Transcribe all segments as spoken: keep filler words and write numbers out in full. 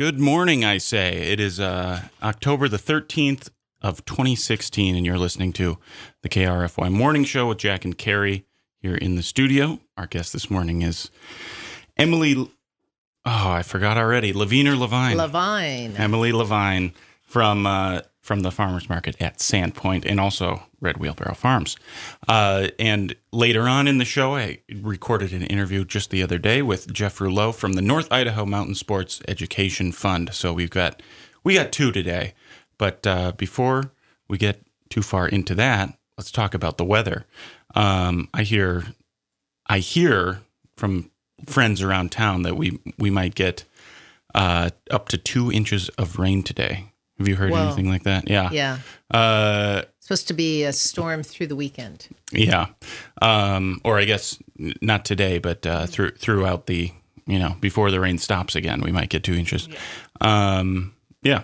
Good morning, I say. It is uh, October the thirteenth of twenty sixteen, and you're listening to the K R F Y Morning Show with Jack and Carrie here in the studio. Our guest this morning is Emily, oh, I forgot already, Levine or Levine? Levine. Emily Levine from uh, from the Farmers Market at Sandpoint and also Red Wheelbarrow Farms. Uh, and later on in the show, I recorded an interview just the other day with Jeff Rouleau from the North Idaho Mountain Sports Education Fund. So we've got we got two today. But uh, before we get too far into that, let's talk about the weather. Um, I hear I hear from friends around town that we we might get uh, up to two inches of rain today. Have you heard Whoa. anything like that? Yeah. Yeah. Uh, Supposed to be a storm through the weekend. yeah. Um, or I guess n- not today, but uh, through throughout the, you know, before the rain stops again, we might get two inches. Yeah. Um, yeah.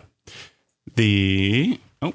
The, oh,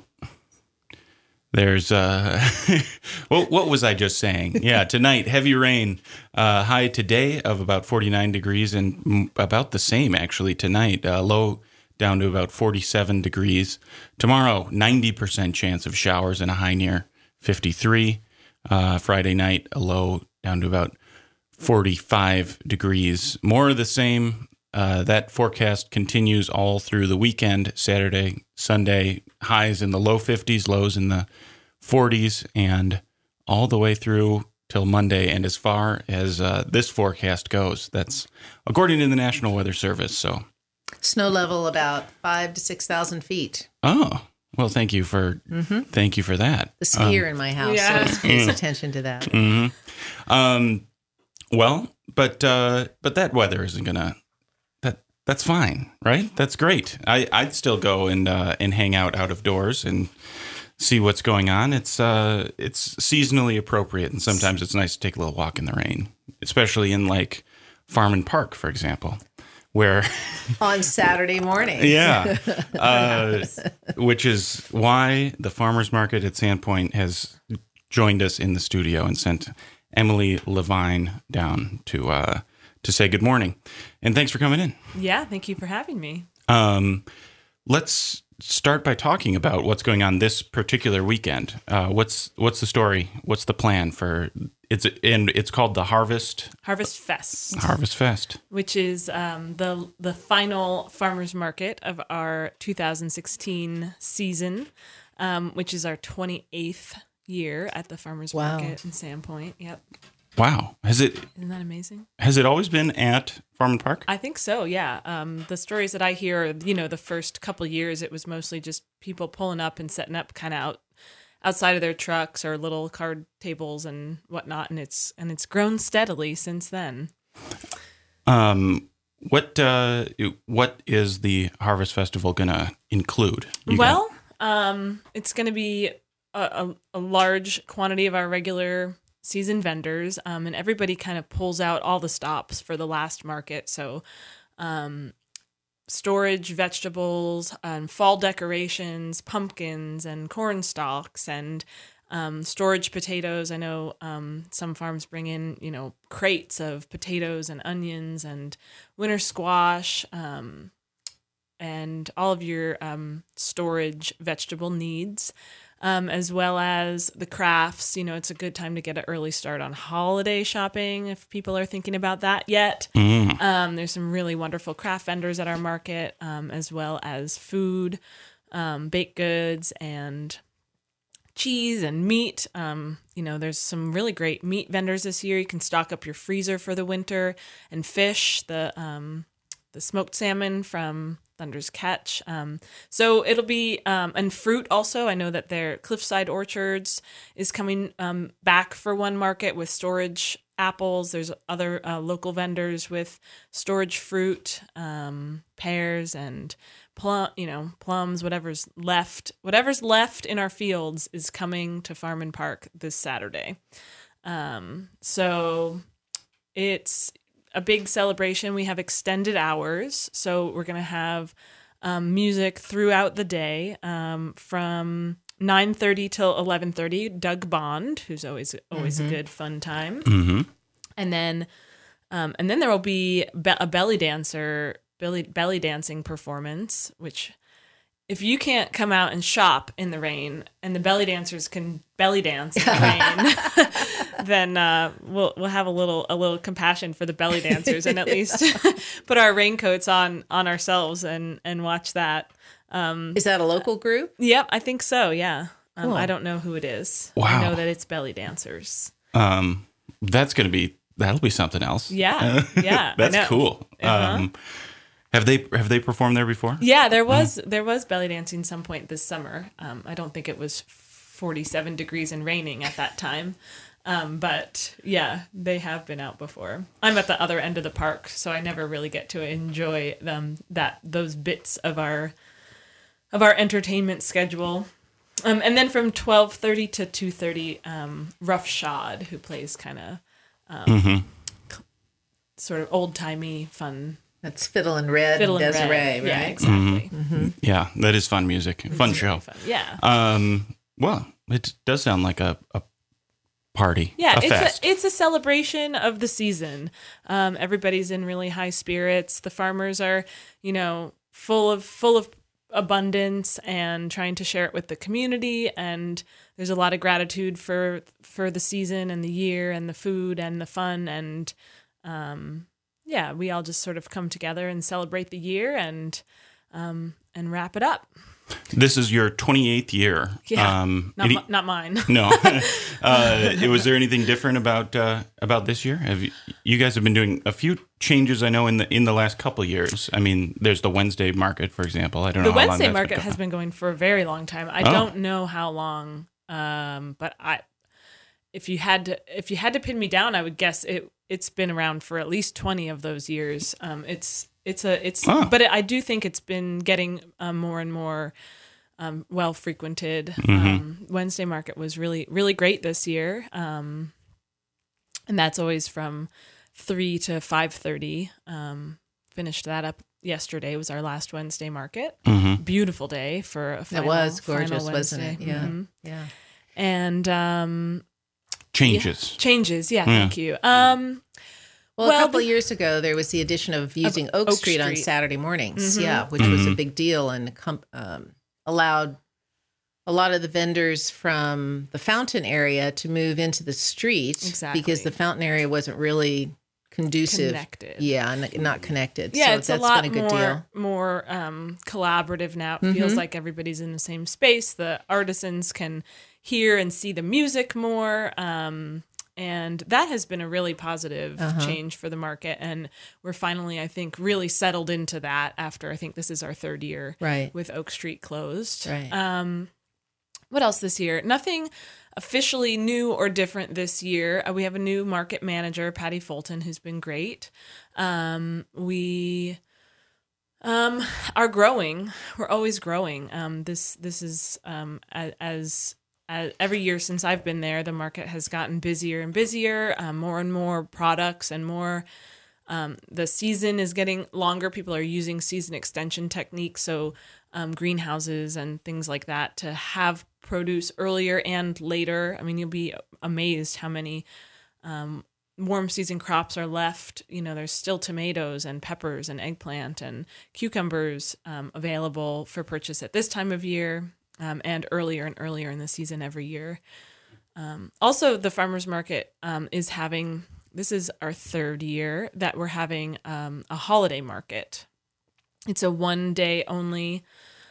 there's, uh, what, what was I just saying? Yeah, tonight, heavy rain, uh, high today of about forty-nine degrees and m- about the same actually tonight, uh, low down to about forty-seven degrees. Tomorrow, ninety percent chance of showers and a high near fifty-three. Uh, Friday night, a low down to about forty-five degrees. More of the same. Uh, that forecast continues all through the weekend, Saturday, Sunday, highs in the low fifties, lows in the forties, and all the way through till Monday. And as far as uh, this forecast goes, that's according to the National Weather Service. So, snow level about five to six thousand feet. oh, well, thank you for mm-hmm. thank you for that. The skier um, in my house yeah. always pays attention to that. Mm-hmm. Um, well, but uh, but that weather isn't gonna. That's fine, right? That's great. I, I'd still go and uh, and hang out out of doors and see what's going on. It's uh it's seasonally appropriate, and sometimes it's nice to take a little walk in the rain, especially in like Farm and Park, for example, where on Saturday morning. Yeah, uh, which is why the Farmers Market at Sandpoint has joined us in the studio and sent Emily Levine down to uh, to say good morning. And thanks for coming in. Yeah, thank you for having me. Um, let's start by talking about what's going on this particular weekend. Uh, what's what's the story? What's the plan for it's and it's called the Harvest Harvest Fest. Harvest Fest, which is um, the the final farmers market of our two thousand sixteen season, um, which is our twenty-eighth year at the Farmers Wow. Market in Sandpoint. Yep. Wow, has it Isn't that amazing? has it always been at Farm and Park? I think so, yeah. Um, the stories that I hear, you know, the first couple of years, it was mostly just people pulling up and setting up kind of out outside of their trucks or little card tables and whatnot, and it's and it's grown steadily since then. Um, what uh, what is the Harvest Festival gonna include? You well, um, it's going to be a, a, a large quantity of our regular season vendors, um, and everybody kind of pulls out all the stops for the last market. So, um, storage vegetables and fall decorations, pumpkins and corn stalks and um, storage potatoes. I know um, some farms bring in, you know, crates of potatoes and onions and winter squash, um, and all of your um, storage vegetable needs. Um, as well as the crafts. You know, it's a good time to get an early start on holiday shopping if people are thinking about that yet. Mm. Um, there's some really wonderful craft vendors at our market, um, as well as food, um, baked goods, and cheese and meat. Um, you know, there's some really great meat vendors this year. You can stock up your freezer for the winter, and fish, the um, the smoked salmon from Thunder's Catch. Um, so it'll be, um, and fruit also. I know that their Cliffside Orchards is coming um, back for one market with storage apples. There's other uh, local vendors with storage fruit, um, pears and plum, you know, plums, whatever's left, whatever's left in our fields is coming to Farm and Park this Saturday. Um, so it's a big celebration. We have extended hours, so we're going to have um, music throughout the day um, from nine thirty till eleven thirty. Doug Bond, who's always always mm-hmm. a good fun time, mm-hmm. and then um, and then there will be be- a belly dancer belly, belly dancing performance, which if you can't come out and shop in the rain and the belly dancers can belly dance in the rain, then uh, we'll we'll have a little a little compassion for the belly dancers and at least put our raincoats on on ourselves and and watch that. Um, Is that a local group? Yep, I think so. Yeah, um, Cool. I don't know who it is. Wow. I know that it's belly dancers. Um, that's going to be that'll be something else. Yeah, yeah, I That's know. cool. Uh-huh. Um, have they have they performed there before? Yeah, there was there was belly dancing some point this summer. Um, I don't think it was forty-seven degrees and raining at that time, um, but yeah, they have been out before. I'm at the other end of the park, so I never really get to enjoy them that those bits of our of our entertainment schedule. Um, and then from twelve thirty to two thirty, um, Rough Shod, who plays kind of um, Mm-hmm. sort of old timey fun. That's Fiddle and Red Fiddle and and Desiree, Red. right? Yeah, exactly. Mm-hmm. Yeah, that is fun music. Fun show. Fun. Yeah. Um, well, it does sound like a, a party. Yeah, a it's fest. a it's a celebration of the season. Um, everybody's in really high spirits. The farmers are, you know, full of full of abundance and trying to share it with the community. And there's a lot of gratitude for for the season and the year and the food and the fun. And um, yeah, we all just sort of come together and celebrate the year and um, and wrap it up. This is your twenty-eighth year. Yeah, Um, not any- mi- not mine. no. uh, was there anything different about uh, about this year? Have you, you guys have been doing a few changes? I know in the in the last couple of years. I mean, there's the Wednesday market, for example. I don't know. The how long Wednesday that's market been has going. been going for a very long time. I Oh. don't know how long, um, but I, if you had to, if you had to pin me down, I would guess it. It's been around for at least twenty of those years. Um, it's it's a it's, Oh. but it, I do think it's been getting um, more and more um, well frequented. Mm-hmm. Um, Wednesday market was really really great this year, um, and that's always from three to five thirty. Um, finished that up yesterday. Was our last Wednesday market. Mhm. Beautiful day for a final, It was final gorgeous, wasn't it? Wednesday. Yeah. Mhm. Yeah. And um, Changes. changes. Yeah, Yeah. thank you. Um, Well, Well, a couple the- of years ago, there was the addition of using Oak, Oak Street, on Street. Saturday mornings. Mhm. Yeah, which was a Mhm. big deal and com- um, allowed a lot of the vendors from the Fountain area to move into the street Exactly. because the Fountain area wasn't really conducive. Connected. Yeah, n- not connected. yeah, so it's that's a lot been a good more deal. more um, collaborative now. It feels Mhm. like everybody's in the same space. The artisans can hear and see the music more. Um, and that has been a really positive Uh-huh. change for the market. And we're finally, I think, really settled into that after I think this is our third year Right. with Oak Street closed. Right. Um, what else this year? Nothing officially new or different this year. Uh, we have a new market manager, Patty Fulton, who's been great. Um, we um, are growing. We're always growing. Um, this this is um, a- as as every year since I've been there, the market has gotten busier and busier. Um, more and more products and more. Um, the season is getting longer. People are using season extension techniques, so um, greenhouses and things like that to have produce earlier and later. I mean, you'll be amazed how many um, warm season crops are left. You know, there's still tomatoes and peppers and eggplant and cucumbers um, available for purchase at this time of year um, and earlier and earlier in the season every year. Um, also, the farmers market um, is having. This is our third year that we're having um, a holiday market. It's a one day only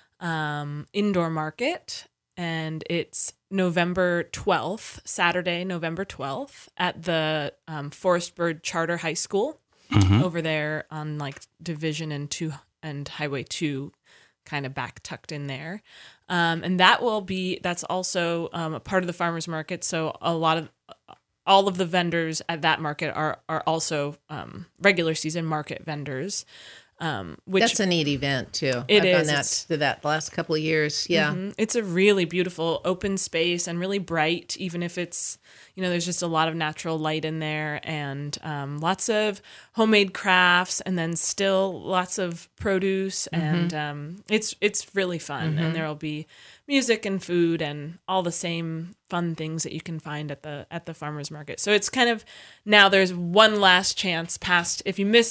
um, indoor market, and it's November twelfth, Saturday, November twelfth, at the um, Forest Bird Charter High School Mhm. over there on like Division and two and Highway two, kind of back tucked in there. Um, and that will be, that's also um, a part of the farmers market. So a lot of, all of the vendors at that market are are also um, regular season market vendors, um, which That's a neat event too. It I've is. done that It's- to that last couple of years. Yeah. Mhm. It's a really beautiful open space and really bright, even if it's, you know, there's just a lot of natural light in there and um, lots of homemade crafts and then still lots of produce. And um, it's it's really fun. And there will be music and food and all the same fun things that you can find at the at the farmers market. So it's kind of now there's one last chance past if you miss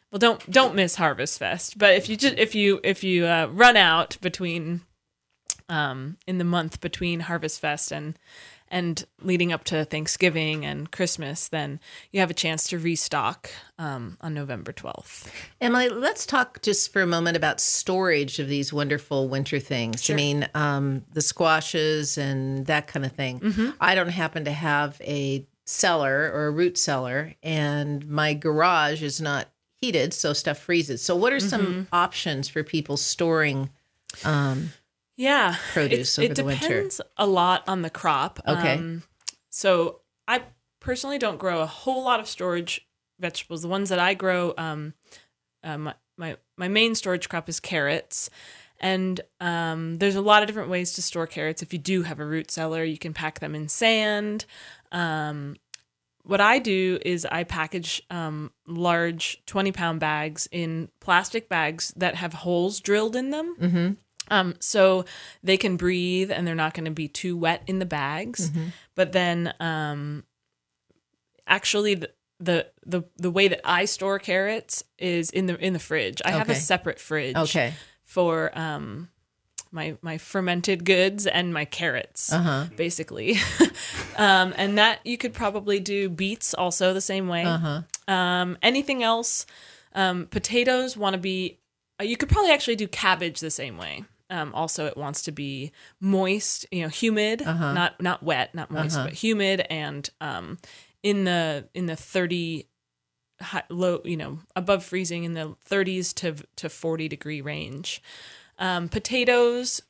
well, don't don't miss Harvest Fest. But if you just if you if you uh, run out between um, in the month between Harvest Fest and and leading up to Thanksgiving and Christmas, then you have a chance to restock um, on November twelfth. Emily, let's talk just for a moment about storage of these wonderful winter things. Sure. I mean, um, the squashes and that kind of thing. Mm-hmm. I don't happen to have a cellar or a root cellar, and my garage is not heated, so stuff freezes. So what are some Mm-hmm. options for people storing um, Yeah, produce It's- over it the winter? depends a lot on the crop. Okay. Um, so I personally don't grow a whole lot of storage vegetables. The ones that I grow, um, uh, my, my my main storage crop is carrots, and um, there's a lot of different ways to store carrots. If you do have a root cellar, you can pack them in sand. Um, what I do is I package um, large twenty pound bags in plastic bags that have holes drilled in them. Mm-hmm. Um, so they can breathe and they're not going to be too wet in the bags. Mm-hmm. But then, um, actually the, the, the, the way that I store carrots is in the, in the fridge. I have a Okay. separate fridge Okay. for, um, my, my fermented goods and my carrots, Uh-huh. basically. um, and that you could probably do beets also the same way. Uh-huh. Um, anything else, um, potatoes want to be, uh, you could probably actually do cabbage the same way. Um, also, it wants to be moist, you know, humid, Uh-huh. not not wet, not moist, Uh-huh. but humid, and um, in the in the thirty high, low, you know, above freezing in the thirties to to forty degree range. Um, potatoes,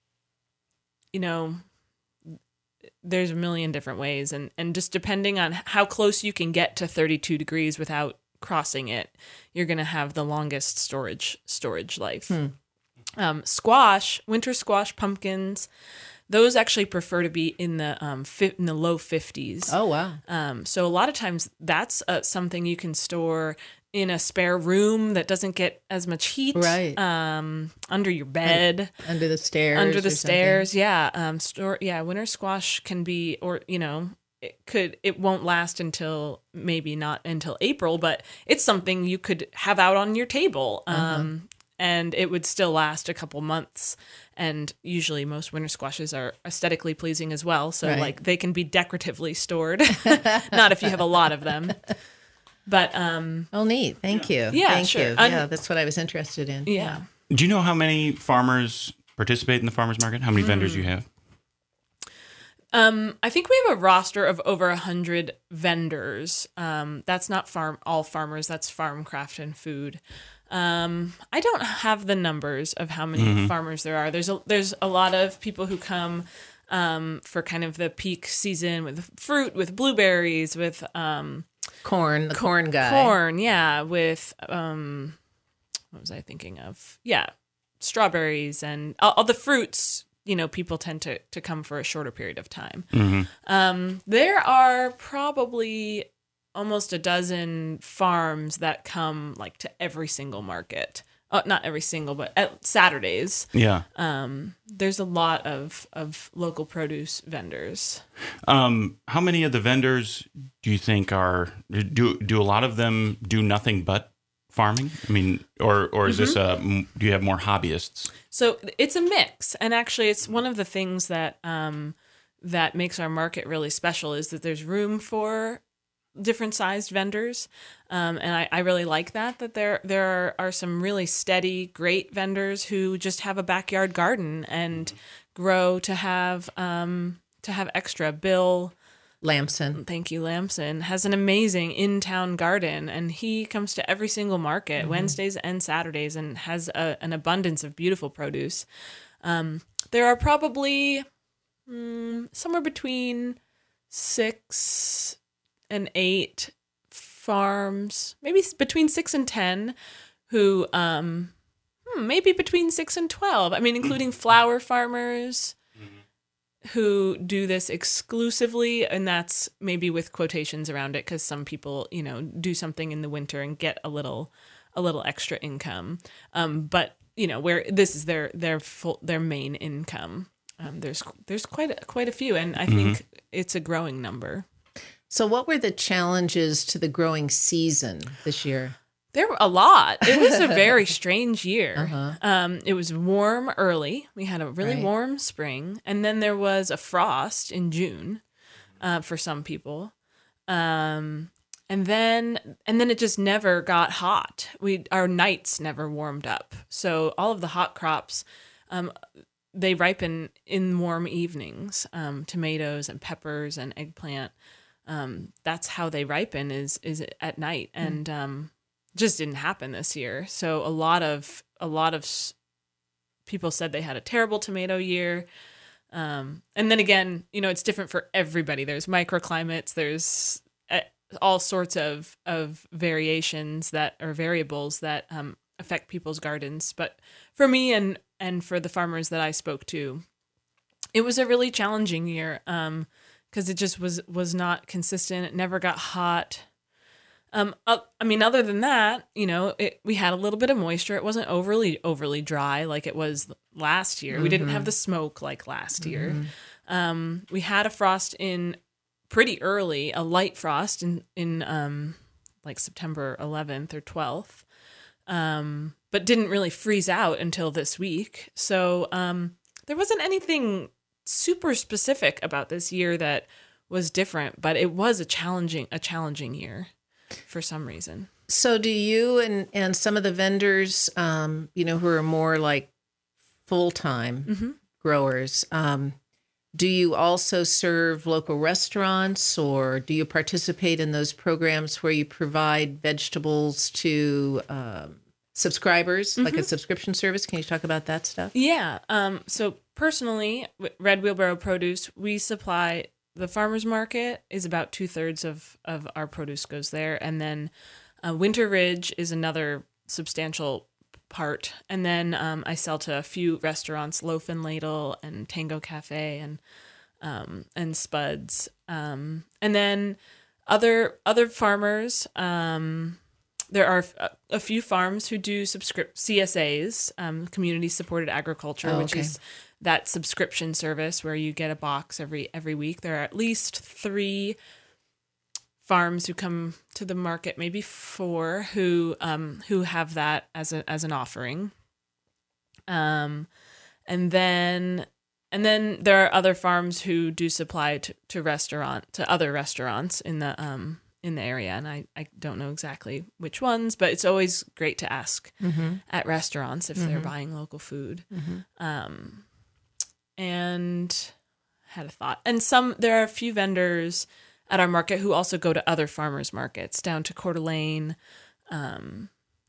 you know, there's a million different ways, and and just depending on how close you can get to thirty-two degrees without crossing it, you're going to have the longest storage storage life. Hmm. Um, squash, winter squash, pumpkins, those actually prefer to be in the um fi- in the low fifties. Oh, wow. Um, so a lot of times that's uh, something you can store in a spare room that doesn't get as much heat. Right. Um, under your bed, Under the stairs. under the or something. stairs. Yeah. Um, store. Yeah. Winter squash can be, or you know, it could. It won't last until maybe not until April, but it's something you could have out on your table. Um. Uh-huh. And it would still last a couple months. And usually most winter squashes are aesthetically pleasing as well. So Right. like they can be decoratively stored, not if you have a lot of them. But um, Oh, neat. Thank you. Yeah, Thank sure. you. Un- yeah, that's what I was interested in. yeah. Do you know how many farmers participate in the farmers market? How many vendors you have? Um, I think we have a roster of over a hundred vendors. Um, that's not farm all farmers. That's farm, craft, and food. Um, I don't have the numbers of how many Mm-hmm. farmers there are. There's a there's a lot of people who come um, for kind of the peak season with fruit, with blueberries, with um, Corn, the corn guy. corn, yeah, with um, what was I thinking of? Yeah, strawberries and all, all the fruits. You know, people tend to to come for a shorter period of time. Mm-hmm. Um, there are probably almost a dozen farms that come like to every single market. Oh, not every single, but at Saturdays. Yeah. Um, there's a lot of of local produce vendors. Um, how many of the vendors do you think are do do a lot of them do nothing but farming? I mean, or or is this a do you have more hobbyists? So it's a mix, and actually, it's one of the things that um, that makes our market really special is that there's room for different sized vendors, um, and I, I really like that. That there there are, are some really steady, great vendors who just have a backyard garden and grow to have um, to have extra. Bill. Lamson. Thank you, Lamson, has an amazing in-town garden, and he comes to every single market, Mm-hmm. Wednesdays and Saturdays, and has a, an abundance of beautiful produce. Um, there are probably mm, somewhere between six and eight farms, maybe s- between six and ten, who um, hmm, maybe between six and twelve. I mean, including flower farmers who do this exclusively, and that's maybe with quotations around it because some people, you know, do something in the winter and get a little, a little extra income. Um, but you know, where this is their their full their main income. Um, there's there's quite a, quite a few, and I think it's a growing number. So what were the challenges to the growing season this year? There were a lot. It was a very strange year. Uh-huh. Um, it was warm early. We had a really Right. warm spring, and then there was a frost in June uh, for some people. Um, and then and then it just never got hot. We our nights never warmed up. So all of the hot crops, um, they ripen in warm evenings. Um, tomatoes and peppers and eggplant. Um, that's how they ripen is is at night, and um, just didn't happen this year. So a lot of a lot of s- people said they had a terrible tomato year. Um, and then again, you know, it's different for everybody. There's microclimates. There's uh, all sorts of of variations that are variables that um, affect people's gardens. But for me and and for the farmers that I spoke to, it was a really challenging year. Um, because it just was was not consistent. It never got hot. Um, uh, I mean, other than that, you know, it, we had a little bit of moisture. It wasn't overly overly dry like it was last year. Mm-hmm. We didn't have the smoke like last mm-hmm. year. Um, we had a frost in pretty early, a light frost in in um, like September eleventh or twelfth, um, but didn't really freeze out until this week. So um, there wasn't anything super specific about this year that was different, but it was a challenging a challenging year for some reason. So do you and and some of the vendors, um, you know, who are more like full-time Mm-hmm. growers, um, do you also serve local restaurants, or do you participate in those programs where you provide vegetables to um, subscribers, like a subscription service? Can you talk about that stuff? Yeah. Um, so personally, with Red Wheelbarrow Produce, we supply the farmers market is about two thirds of, of our produce goes there. And then uh, Winter Ridge is another substantial part. And then um, I sell to a few restaurants, Loaf and Ladle and Tango Cafe and um, and Spuds. Um, and then other other farmers, um, there are a, a few farms who do subscript C S As, um, community supported agriculture, Oh, which okay. is that subscription service where you get a box every every week. There are at least three farms who come to the market, maybe four, who um, who have that as a as an offering. Um, and then and then there are other farms who do supply to, to restaurant to other restaurants in the um in the area, and I, I don't know exactly which ones, but it's always great to ask Mm-hmm. at restaurants if Mhm. they're buying local food. Mm-hmm. Um, and had a thought. And some there are a few vendors at our market who also go to other farmers markets down to Coeur d'Alene, um,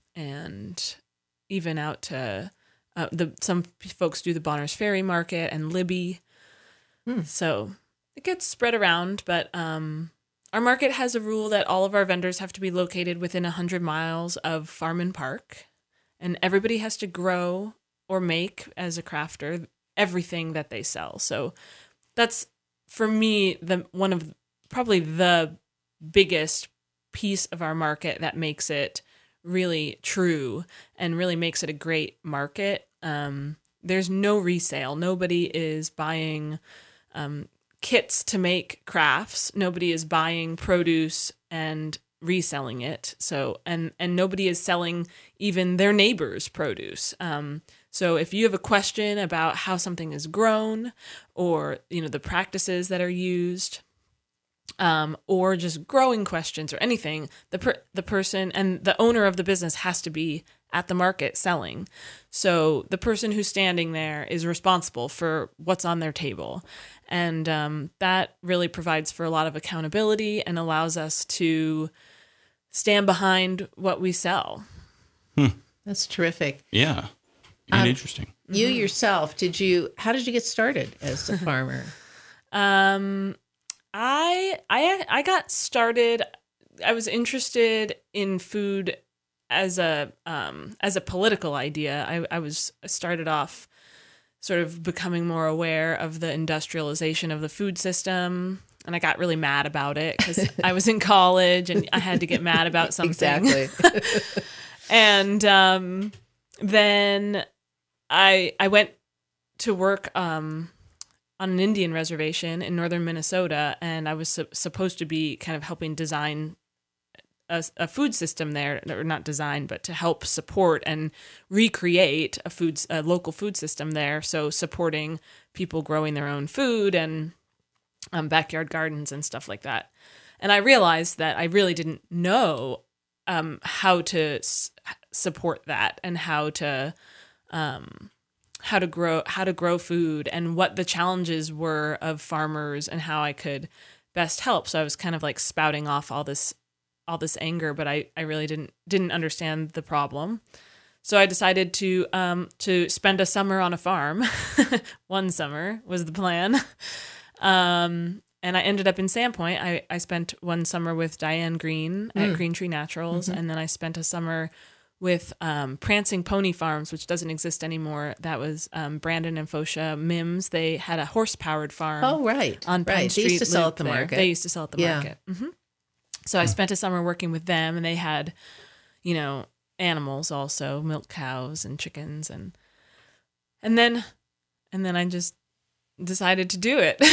and even out to uh, the some folks do the Bonners Ferry Market and Libby. Hmm. So it gets spread around, but um, our market has a rule that all of our vendors have to be located within one hundred miles of Farm and Park, and everybody has to grow or make as a crafter everything that they sell. So that's, for me, the one of probably the biggest piece of our market that makes it really true and really makes it a great market. Um, there's no resale. Nobody is buying um, kits to make crafts. Nobody is buying produce and reselling it. So, and, and nobody is selling even their neighbor's produce. Um, so if you have a question about how something is grown, or, you know, the practices that are used, um, or just growing questions or anything, the per- the person and the owner of the business has to be at the market selling. So the person who's standing there is responsible for what's on their table. And um, that really provides for a lot of accountability and allows us to stand behind what we sell. That's terrific. Yeah. And Um, interesting. You yourself, did you? How did you get started as a farmer? Um, I I I got started. I was interested in food as a um as a political idea. I I was I started off sort of becoming more aware of the industrialization of the food system, and I got really mad about it because I was in college and I had to get mad about something. Exactly. And um, then I I went to work um, on an Indian reservation in northern Minnesota, and I was su- supposed to be kind of helping design a, a food system there, or not design, but to help support and recreate a food, a local food system there. So supporting people growing their own food and um, backyard gardens and stuff like that. And I realized that I really didn't know um, how to s- support that and how to um, how to grow how to grow food and what the challenges were of farmers and how I could best help. So I was kind of like spouting off all this all this anger, but I, I really didn't didn't understand the problem. So I decided to um, to spend a summer on a farm. One summer was the plan. Um, and I ended up in Sandpoint. I, I spent one summer with Diane Green at Mm. Green Tree Naturals, Mm-hmm. and then I spent a summer with um, Prancing Pony Farms, which doesn't exist anymore. That was um, Brandon and Fosha Mims. They had a horse-powered farm. Oh, right. On Penn right. Street. They used to sell Loop at the there. market. They used to sell at the Yeah. market. hmm So I spent a summer working with them, and they had, you know, animals also, milk cows and chickens, and and then and then I just decided to do it.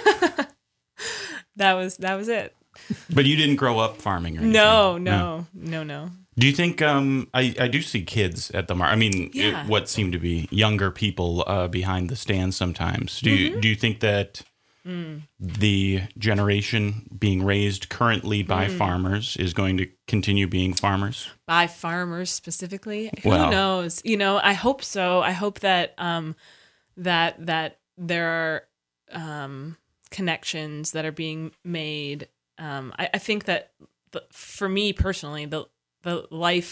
that was that was it. But you didn't grow up farming or anything? No, no, no, no. Do you think, um, I, I do see kids at the market. I mean, Yeah. it, what seem to be younger people uh, behind the stand sometimes. Do Mm-hmm. you, do you think that Mm. the generation being raised currently by Mm. farmers is going to continue being farmers? By farmers specifically? Who Well- knows? You know, I hope so. I hope that um that that there are um connections that are being made. Um I, I think that the, for me personally, the the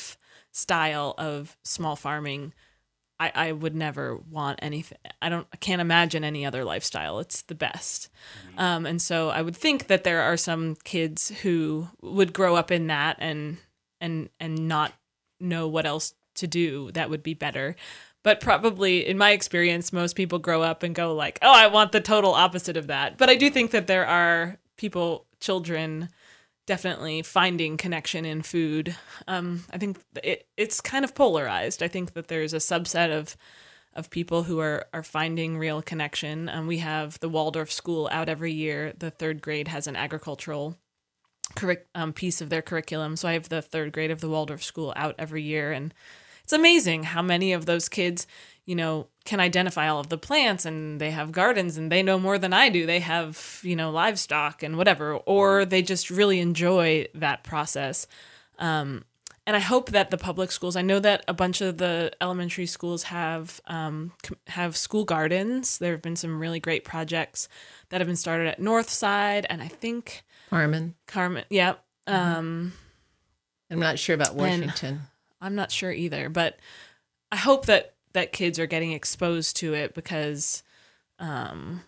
lifestyle of small farming, I, I would never want anything. I don't. I can't imagine any other lifestyle. It's the best. Um, and so I would think that there are some kids who would grow up in that and and and not know what else to do that would be better. But probably, in my experience, most people grow up and go like, "Oh, I want the total opposite of that." But I do think that there are people, children, definitely finding connection in food. Um, I think it it's kind of polarized. I think that there's a subset of of people who are are finding real connection. Um, we have the Waldorf School out every year. The third grade has an agricultural curric- um, piece of their curriculum. So I have the third grade of the Waldorf School out every year, and it's amazing how many of those kids, you know, can identify all of the plants, and they have gardens, and they know more than I do. They have, you know, livestock and whatever, or they just really enjoy that process. Um, and I hope that the public schools, I know that a bunch of the elementary schools have um, com- have school gardens. There have been some really great projects that have been started at Northside, and I think Harmon. Carmen, yeah. Um, I'm not sure about Washington. I'm not sure either, but I hope that that kids are getting exposed to it because, um,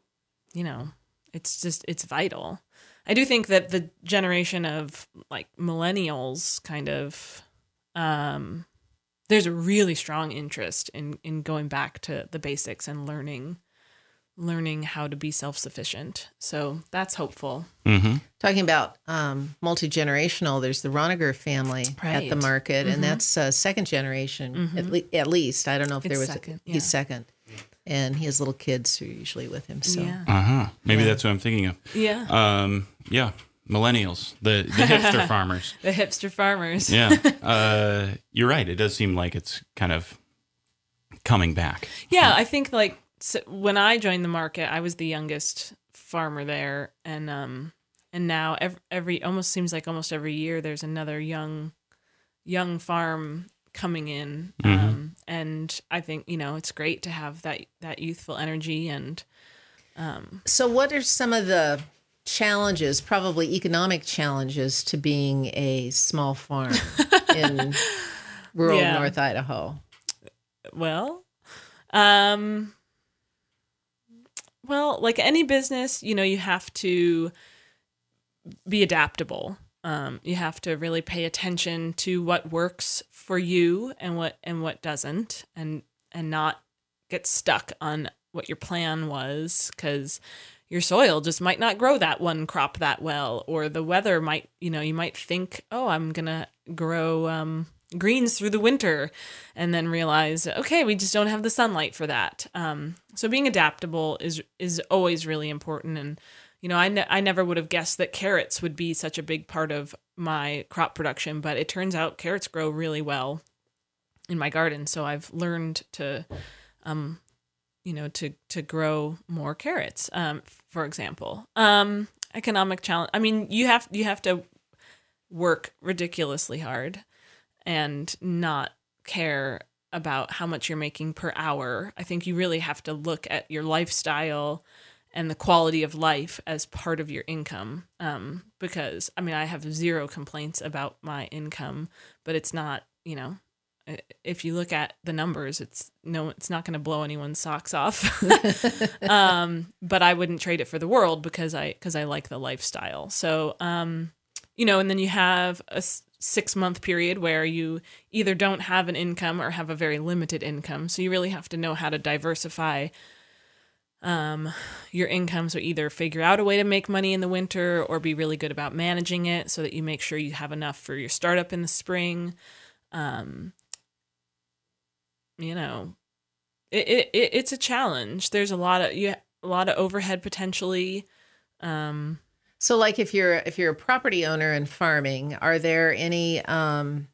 you know, it's just, it's vital. I do think that the generation of like millennials kind of, um, there's a really strong interest in, in going back to the basics and learning, learning how to be self-sufficient. So that's hopeful. Mm-hmm. Talking about um, multi-generational, there's the Roniger family at the Right. market, and that's uh, second generation, at, le- at least. I don't know if It's there was, second, he's yeah. second. And he has little kids who are usually with him. So Yeah. Uh-huh. Maybe that's what I'm thinking of. Yeah. Um, yeah, millennials, the, the hipster farmers. The hipster farmers. Yeah, uh, you're right. It does seem like it's kind of coming back. Yeah, I think like so when I joined the market, I was the youngest farmer there, and um, and now every, every almost seems like almost every year there's another young, young farm coming in, Mm-hmm. um, and I think you know it's great to have that that youthful energy and um, So, what are some of the challenges, probably economic challenges, to being a small farm in rural Yeah. North Idaho? well, um, well, like any business, you know, you have to be adaptable. Um, you have to really pay attention to what works for you and what and what doesn't, and and not get stuck on what your plan was, because your soil just might not grow that one crop that well, or the weather might, you know, you might think, oh, I'm gonna grow um, greens through the winter, and then realize, okay, we just don't have the sunlight for that. Um, so being adaptable is is always really important, and you know, I, ne- I never would have guessed that carrots would be such a big part of my crop production, but it turns out carrots grow really well in my garden. So I've learned to, um, you know, to, to grow more carrots, um, for example. Um, economic challenge. I mean, you have, you have to work ridiculously hard and not care about how much you're making per hour. I think you really have to look at your lifestyle and the quality of life as part of your income. Um, because I mean, I have zero complaints about my income, but it's not, you know, if you look at the numbers, it's no, it's not going to blow anyone's socks off. um, but I wouldn't trade it for the world because I, because I like the lifestyle. So, um, you know, and then you have a six month period where you either don't have an income or have a very limited income. So you really have to know how to diversify um, your income. So either figure out a way to make money in the winter or be really good about managing it so that you make sure you have enough for your startup in the spring. Um, you know, it, it, it it's a challenge. There's a lot of, you, a lot of overhead potentially. Um, So like if you're if you're a property owner and farming, are there any um,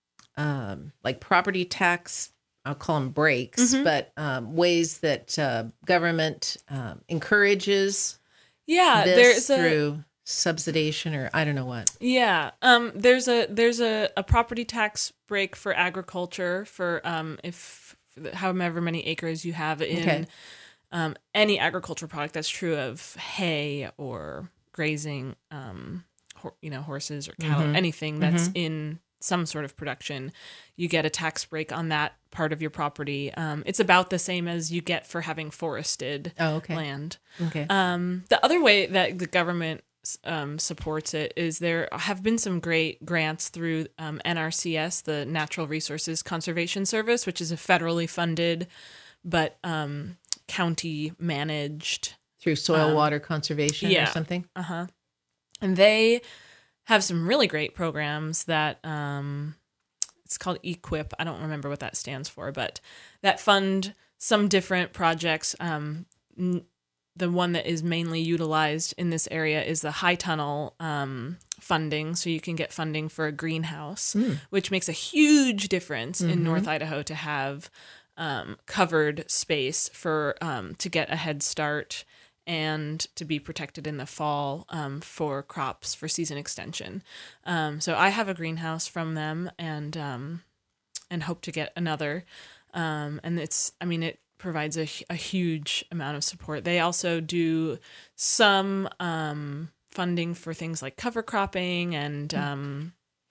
um, like property tax, I'll call them breaks, mm-hmm. but um, ways that uh, government um, encourages yeah, this there's through a, subsidization or I don't know what? Yeah, um, there's a there's a, a property tax break for agriculture for um, if however many acres you have in okay. um, any agricultural product. That's true of hay or grazing, um, ho- you know, horses or cattle, mm-hmm. anything that's mm-hmm. in some sort of production, you get a tax break on that part of your property. Um, it's about the same as you get for having forested oh, okay. land. Okay. Um, the other way that the government um, supports it is there have been some great grants through um, N R C S, the Natural Resources Conservation Service, which is a federally funded but um, county managed through soil um, water conservation yeah. or something. Uh-huh. And they have some really great programs that um, it's called EQIP. I don't remember what that stands for, but that fund some different projects. Um, n- the one that is mainly utilized in this area is the high tunnel um, funding. So you can get funding for a greenhouse, mm. which makes a huge difference mm-hmm. in North Idaho to have um, covered space for um, to get a head start and to be protected in the fall um, for crops for season extension. Um, so I have a greenhouse from them and um, and hope to get another. Um, and it's, I mean, it provides a, a huge amount of support. They also do some um, funding for things like cover cropping and um,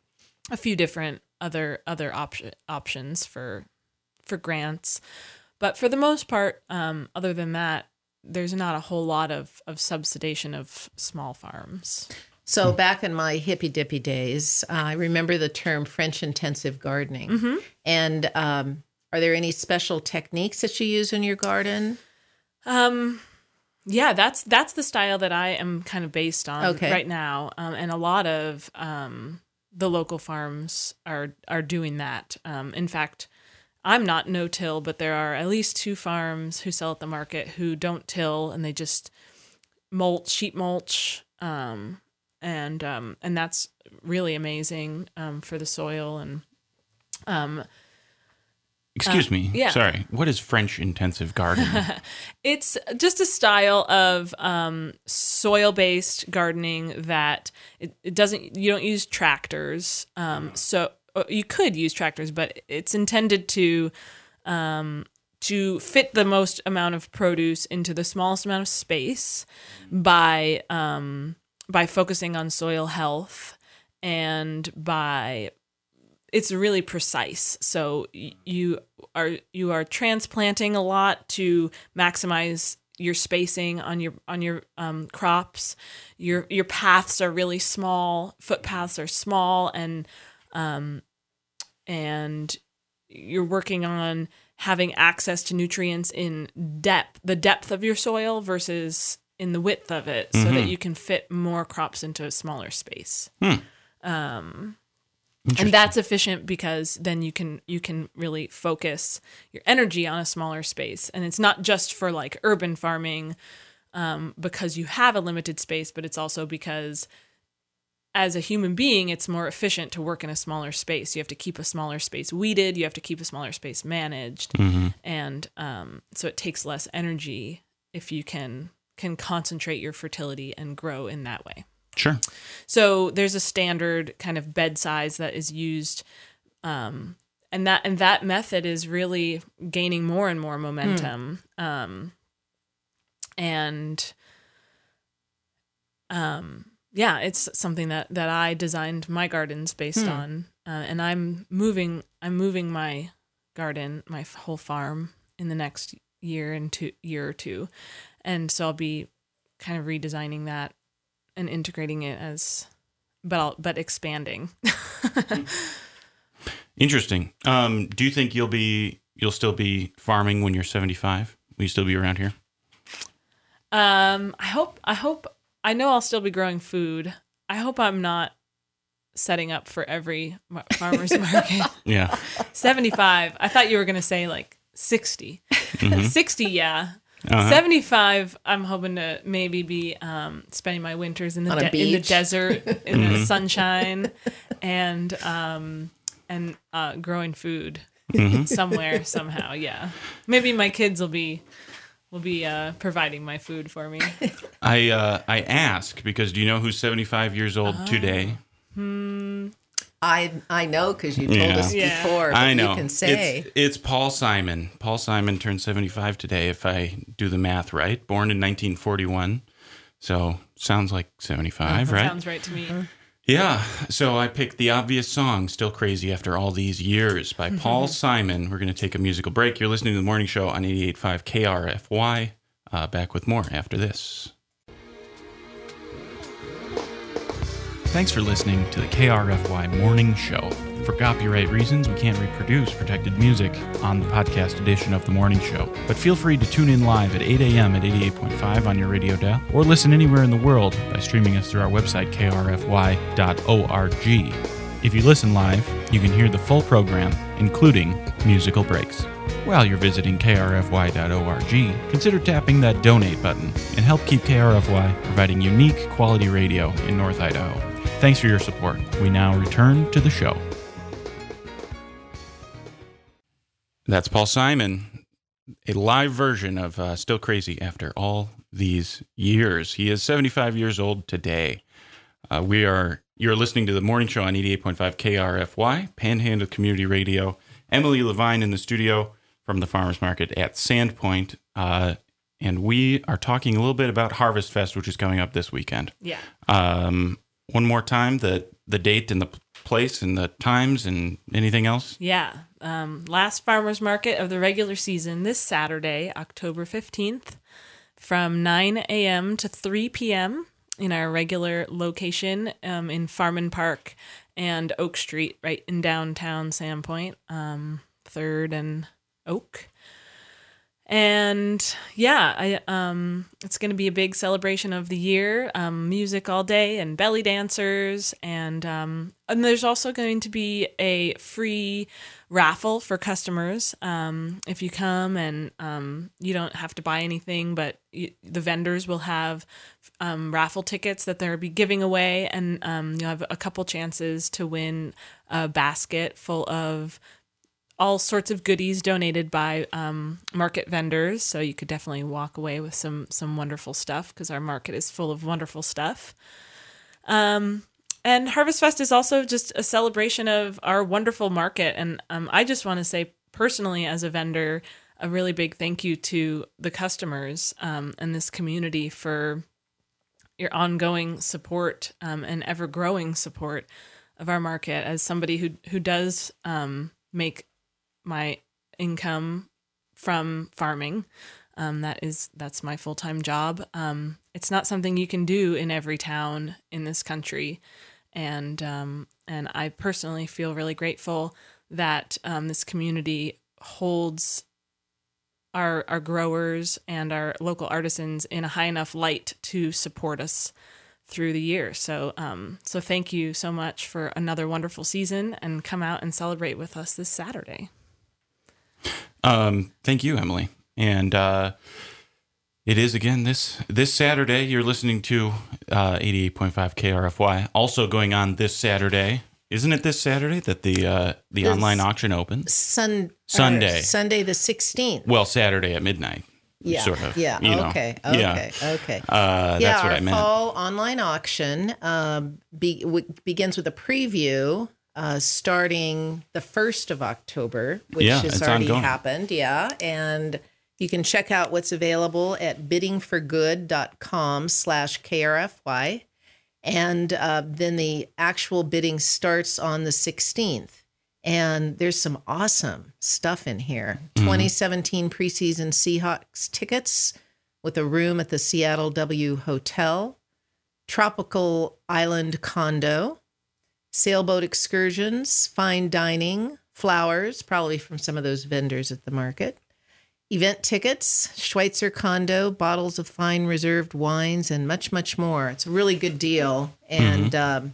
a few different other other op- options for for grants. But for the most part, um, other than that, there's not a whole lot of, of subsidization of small farms. So back in my hippy dippy days, uh, I remember the term French intensive gardening. Mm-hmm. And um, are there any special techniques that you use in your garden? Um, yeah, that's that's the style that I am kind of based on okay. right now. Um, and a lot of um, the local farms are are doing that. Um, in fact, I'm not no-till, but there are at least two farms who sell at the market who don't till, and they just mulch, sheet mulch, um, and um, and that's really amazing um, for the soil. And um, excuse uh, me, yeah. sorry, what is French intensive gardening? It's just a style of um, soil-based gardening that it, it doesn't. You don't use tractors, um, so. You could use tractors, but it's intended to um, to fit the most amount of produce into the smallest amount of space by um, by focusing on soil health and by it's really precise. So you are you are transplanting a lot to maximize your spacing on your on your um, crops. Your your paths are really small. Footpaths are small and Um, and you're working on having access to nutrients in depth, the depth of your soil versus in the width of it, so mm-hmm. that you can fit more crops into a smaller space. Hmm. Um, and that's efficient because then you can you can really focus your energy on a smaller space, and it's not just for like urban farming. um, because you have a limited space, but it's also because as a human being, it's more efficient to work in a smaller space. You have to keep a smaller space weeded. You have to keep a smaller space managed. Mm-hmm. And um, so it takes less energy if you can can concentrate your fertility and grow in that way. Sure. So there's a standard kind of bed size that is used, um, and that and that method is really gaining more and more momentum. Mm. Um, and um, yeah, it's something that, that I designed my gardens based mm. on, uh, and I'm moving I'm moving my garden, my whole farm, in the next year and two year or two, and so I'll be kind of redesigning that and integrating it as, but I'll, but expanding. Interesting. Um, do you think you'll be you'll still be farming when you're seventy-five? Will you still be around here? Um, I hope. I hope. I know I'll still be growing food. I hope I'm not setting up for every farmer's market. Yeah. seventy-five. I thought you were going to say like sixty. Mm-hmm. sixty, yeah. Uh-huh. seventy-five, I'm hoping to maybe be um, spending my winters in the de- in the desert, in mm-hmm. the sunshine, and um, and uh, growing food mm-hmm. somewhere somehow. Yeah, maybe my kids will be will be uh, providing my food for me. I uh, I ask because do you know who's seventy-five years old oh. today? Hmm. I I know because you told yeah. us yeah. before. But I know. You can say it's, it's Paul Simon. Paul Simon turned seventy-five today, if I do the math right. Born in nineteen forty-one, so sounds like seventy-five, uh, right? Sounds right to me. Mm-hmm. Yeah. So I picked the obvious song, "Still Crazy After All These Years" by mm-hmm. Paul Simon. We're going to take a musical break. You're listening to the Morning Show on eighty-eight point five K R F Y. Uh, back with more after this. Thanks for listening to the K R F Y Morning Show. For copyright reasons, we can't reproduce protected music on the podcast edition of the Morning Show. But feel free to tune in live at eight a.m. at eighty-eight point five on your radio dial, or listen anywhere in the world by streaming us through our website, k r f y dot org. If you listen live, you can hear the full program, including musical breaks. While you're visiting k r f y dot org, consider tapping that donate button and help keep K R F Y providing unique quality radio in North Idaho. Thanks for your support. We now return to the show. That's Paul Simon, a live version of uh, Still Crazy After All These Years. He is seventy-five years old today. Uh, we are, you're listening to the Morning Show on eighty-eight point five K R F Y, Panhandle Community Radio. Emily Levine in the studio from the Farmers Market at Sandpoint. Uh, and we are talking a little bit about Harvest Fest, which is coming up this weekend. Yeah. Um, one more time, the the date and the place and the times and anything else? Yeah. Um, last farmers market of the regular season this Saturday, October fifteenth, from nine a.m. to three p.m. in our regular location um, in Farman Park and Oak Street, right in downtown Sandpoint, um, third and Oak. And yeah, I um, it's going to be a big celebration of the year, um, music all day and belly dancers, and um, and there's also going to be a free raffle for customers. Um, if you come and um, you don't have to buy anything, but you, the vendors will have um, raffle tickets that they'll be giving away, and um, you'll have a couple chances to win a basket full of all sorts of goodies donated by um, market vendors. So you could definitely walk away with some some wonderful stuff because our market is full of wonderful stuff. Um, and Harvest Fest is also just a celebration of our wonderful market. And um, I just want to say personally as a vendor, a really big thank you to the customers um, and this community for your ongoing support um, and ever-growing support of our market. As somebody who, who does um, make my income from farming. Um, that is, that's my full-time job. Um, it's not something you can do in every town in this country. And, um, and I personally feel really grateful that, um, this community holds our, our growers and our local artisans in a high enough light to support us through the year. So, um, so thank you so much for another wonderful season, and come out and celebrate with us this Saturday. Um, thank you, Emily. And uh, It is again this this Saturday. You're listening to uh, eighty-eight point five K R F Y. Also going on this Saturday. Isn't it this Saturday that the uh, the This- online auction opens? Sun, Sunday. uh, Sunday the sixteenth. Well, Saturday at midnight. Yeah. Sort of. Yeah. you know. Okay. Yeah. Okay. Okay. Uh, yeah, that's what our I meant. fall online auction um, be, w- begins with a preview uh, starting the first of October, which Yeah, has it's already ongoing. happened. Yeah. And you can check out what's available at biddingforgood.com slash KRFY. And uh, then the actual bidding starts on the sixteenth. And there's some awesome stuff in here. Mm-hmm. twenty seventeen preseason Seahawks tickets with a room at the Seattle W Hotel, tropical island condo, sailboat excursions, fine dining, flowers, probably from some of those vendors at the market, event tickets, Schweitzer condo, bottles of fine reserved wines, and much, much more. It's a really good deal and um,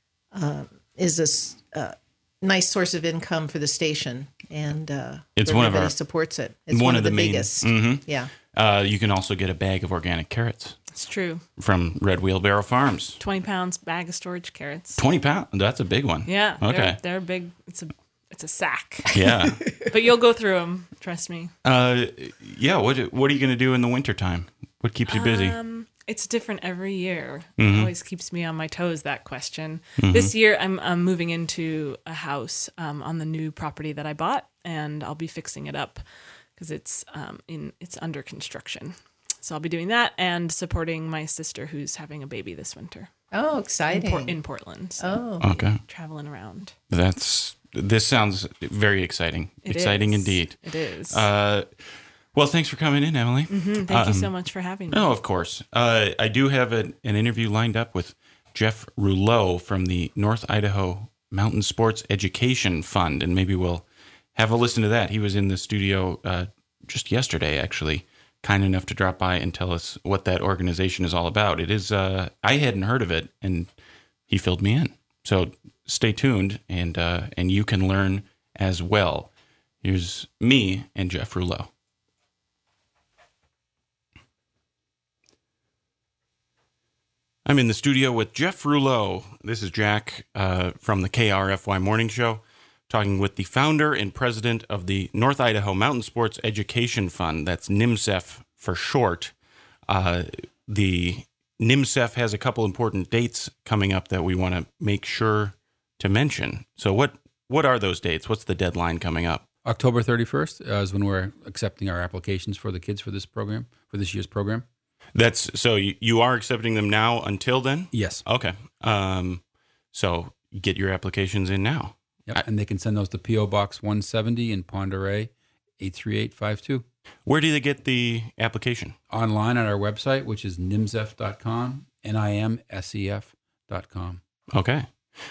uh, is a s- uh, nice source of income for the station. And uh, It's one of everybody our- supports it. It's one, of the, main- biggest. Mhm. Yeah. Uh, you can also get a bag of organic carrots It's true. from Red Wheelbarrow Farms. twenty pounds bag of storage carrots. Twenty pounds. That's a big one. Yeah. Okay. They're, they're big. It's a it's a sack. Yeah. But you'll go through them. Trust me. Uh, yeah. What What are you going to do in the wintertime? What keeps you busy? Um, it's different every year. Mm-hmm. It always keeps me on my toes, that question. This year, I'm, I'm moving into a house um, on the new property that I bought, and I'll be fixing it up because it's um, in it's under construction. So I'll be doing that and supporting my sister who's having a baby this winter Oh, in, exciting. Por- in Portland. So oh, Okay. traveling around. That's. This sounds very exciting. It exciting is. indeed. It is. Uh, well, thanks for coming in, Emily. Mhm. Thank you um, so much for having me. No, of course. Uh, I do have an, an interview lined up with Jeff Rouleau from the North Idaho Mountain Sports Education Fund, and maybe we'll have a listen to that. He was in the studio uh, just yesterday, actually, kind enough to drop by and tell us what that organization is all about. It is, uh, I hadn't heard of it, and he filled me in. So stay tuned, and uh, and you can learn as well. Here's me and Jeff Rouleau. I'm in the studio with Jeff Rouleau. This is Jack uh, from the K R F Y Morning Show, talking with the founder and president of the North Idaho Mountain Sports Education Fund. That's NIMSEF for short. Uh, the NIMSEF has a couple important dates coming up that we want to make sure to mention. So what what are those dates? What's the deadline coming up? October thirty-first uh, is when we're accepting our applications for the kids for this program, for this year's program. That's so you, you are accepting them now until then? Yes. Okay. Um, so get your applications in now. Yep. And they can send those to P O Box one seventy in Pend Oreille, eight three eight five two. Where do they get the application? Online at our website, which is nimsef dot com, N I M S E F dot com. Okay.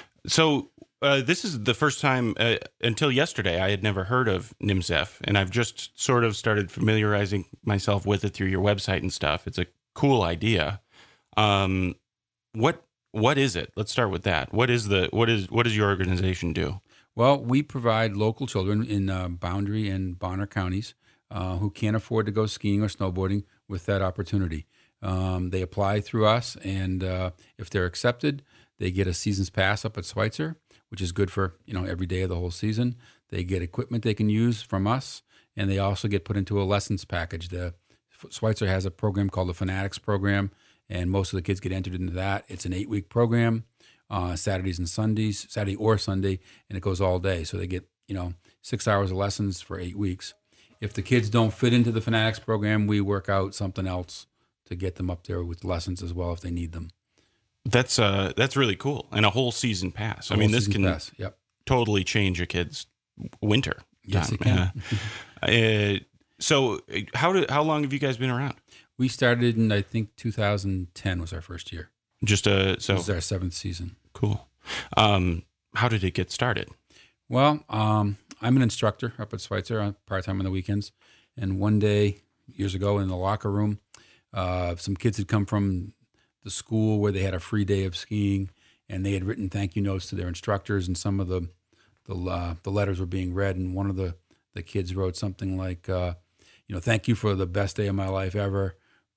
So uh, this is the first time, uh, until yesterday, I had never heard of NIMSEF, and I've just sort of started familiarizing myself with it through your website and stuff. It's a cool idea. Um, what what is it? Let's start with that. What is the what is what does your organization do? Well, we provide local children in uh, Boundary and Bonner counties uh, who can't afford to go skiing or snowboarding with that opportunity. Um, they apply through us, and uh, if they're accepted, they get a season's pass up at Schweitzer, which is good for you know every day of the whole season. They get equipment they can use from us, and they also get put into a lessons package. The Schweitzer has a program called the Fanatics program, and most of the kids get entered into that. It's an eight-week program, uh, Saturdays and Sundays, Saturday or Sunday, and it goes all day. So they get you know six hours of lessons for eight weeks. If the kids don't fit into the Fanatics program, we work out something else to get them up there with lessons as well if they need them. That's uh that's really cool, and a whole season pass. I Whole mean, this season can pass. Yep. totally change a kid's winter. Yes, time. it can. Uh, uh, so how do how long have you guys been around? We started in, I think, two thousand ten was our first year. Just uh so This is our seventh season. cool. Um, how did it get started? Well, um, I'm an instructor up at Schweitzer on part-time on the weekends. And one day, years ago, in the locker room, uh, some kids had come from the school where they had a free day of skiing, and they had written thank you notes to their instructors, and some of the the, uh, the letters were being read, and one of the, the kids wrote something like, uh, you know, thank you for the best day of my life ever,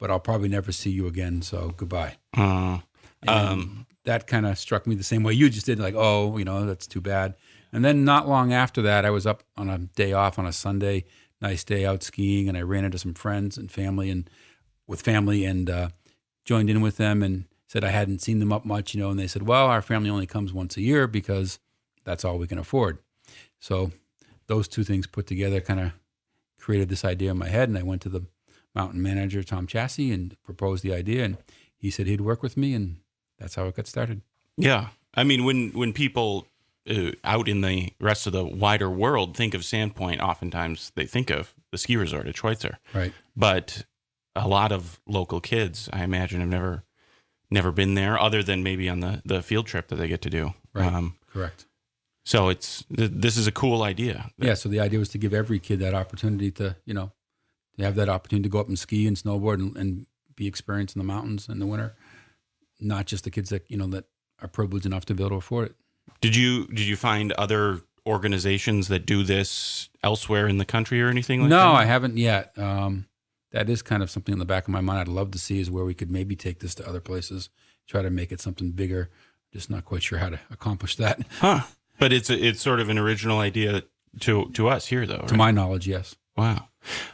but I'll probably never see you again. So goodbye. Uh, And um, that kind of struck me the same way you just did. Like, oh, you know, that's too bad. And then not long after that, I was up on a day off on a Sunday, nice day out skiing, and I ran into some friends and family and with family and uh, joined in with them and said I hadn't seen them up much, you know, and they said, well, our family only comes once a year because that's all we can afford. So those two things put together kind of created this idea in my head, and I went to the mountain manager, Tom Chassie, and proposed the idea, and he said he'd work with me, and that's how it got started. yeah. I mean, when, when people uh, out in the rest of the wider world think of Sandpoint, oftentimes they think of the ski resort at Schweitzer. Right. But a lot of local kids, I imagine, have never never been there other than maybe on the, the field trip that they get to do. Right. Um, Correct. so it's th- this is a cool idea. Yeah, so the idea was to give every kid that opportunity to, you know, to have that opportunity to go up and ski and snowboard and, and be experienced in the mountains in the winter, not just the kids that, you know, that are privileged enough to be able to afford it. Did you did you find other organizations that do this elsewhere in the country or anything like no, that? I haven't yet. Um, that is kind of something in the back of my mind I'd love to see is where we could maybe take this to other places, try to make it something bigger. Just not quite sure how to accomplish that. Huh. But it's a, it's sort of an original idea to to us here, though. To right? my knowledge, yes. Wow.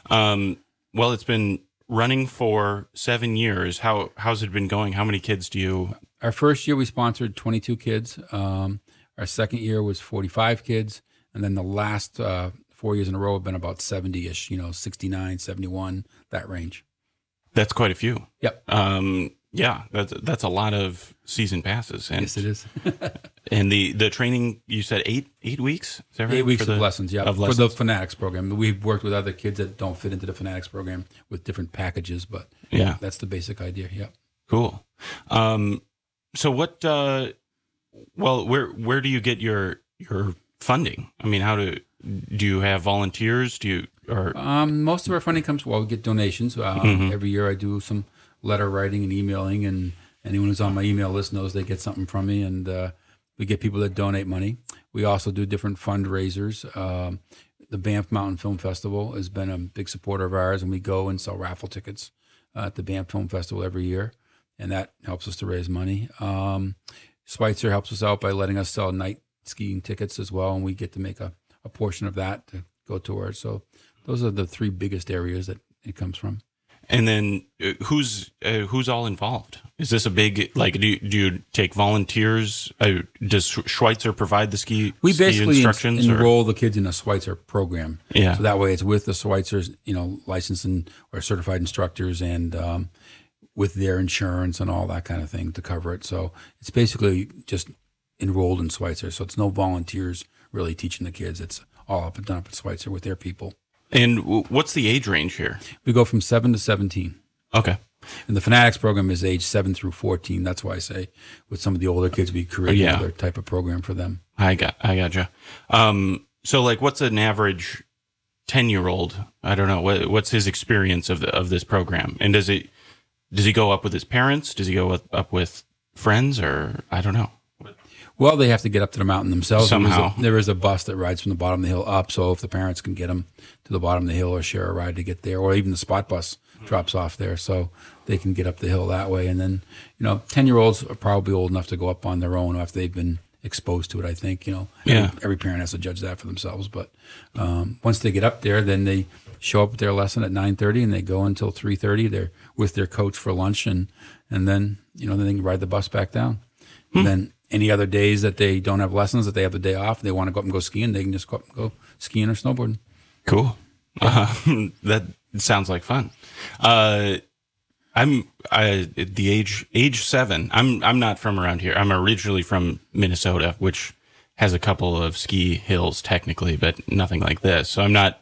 Um, well, it's been running for seven years. How how's it been going? How many kids do you? Our first year we sponsored twenty-two kids. Um, our second year was forty-five kids. And then the last uh, four years in a row have been about seventy-ish, you know, sixty-nine, seventy-one, that range. That's quite a few. Yep. Um, yeah, that's that's a lot of season passes. And, Yes, it is. And the, the training, you said eight eight weeks? Is that right? Eight weeks For of the- lessons, yeah, Of for lessons. the Fanatics program. We've worked with other kids that don't fit into the Fanatics program with different packages, but Yeah. that's the basic idea, yeah. Cool. Um, so what? Uh, well, where where do you get your your funding? I mean, how do do you have volunteers? Do you or Um, most of our funding comes, well, we get donations. Um, Mm-hmm. Every year I do some letter writing and emailing, and anyone who's on my email list knows they get something from me, and uh, we get people that donate money. We also do different fundraisers. Um, the Banff Mountain Film Festival has been a big supporter of ours, and we go and sell raffle tickets uh, at the Banff Film Festival every year, and that helps us to raise money. Um, Schweitzer helps us out by letting us sell night skiing tickets as well, and we get to make a, a portion of that to go towards. So those are the three biggest areas that it comes from. and then uh, who's uh, who's all involved? Is this a big like? Do you, do you take volunteers? Uh, does Schweitzer provide the ski? We ski basically instructions en- or- enroll the kids in a Schweitzer program. Yeah. So that way it's with the Schweitzer's, you know, licensed and, or certified instructors and um, with their insurance and all that kind of thing to cover it. So it's basically just enrolled in Schweitzer. So it's no volunteers really teaching the kids. It's all up and done up at Schweitzer with their people. And w- what's the age range here? We go from seven to seventeen. Okay. And the Fanatics program is age seven through fourteen. That's why I say with some of the older kids, we create Yeah. another type of program for them. I got, I gotcha. Um, so like, what's an average ten-year-old? I don't know. What, what's his experience of the, of this program? And does it, does he go up with his parents? Does he go with, up with friends, or I don't know? Well, they have to get up to the mountain themselves. There is a- Somehow. There is a bus that rides from the bottom of the hill up. So if the parents can get them to the bottom of the hill or share a ride to get there, or even the spot bus drops off there, so they can get up the hill that way. And then, you know, ten-year-olds are probably old enough to go up on their own after they've been exposed to it, I think. You know, Yeah. every, every parent has to judge that for themselves. But um, once they get up there, then they show up at their lesson at nine thirty and they go until three thirty. They're with their coach for lunch, and, and then, you know, then they can ride the bus back down. And then any other days that they don't have lessons, that they have the day off, they want to go up and go skiing, they can just go up and go skiing or snowboarding. Cool. Uh, that sounds like fun. Uh, I'm I, at the age age seven. I'm I'm not from around here. I'm originally from Minnesota, which has a couple of ski hills technically, but nothing like this. So I'm not.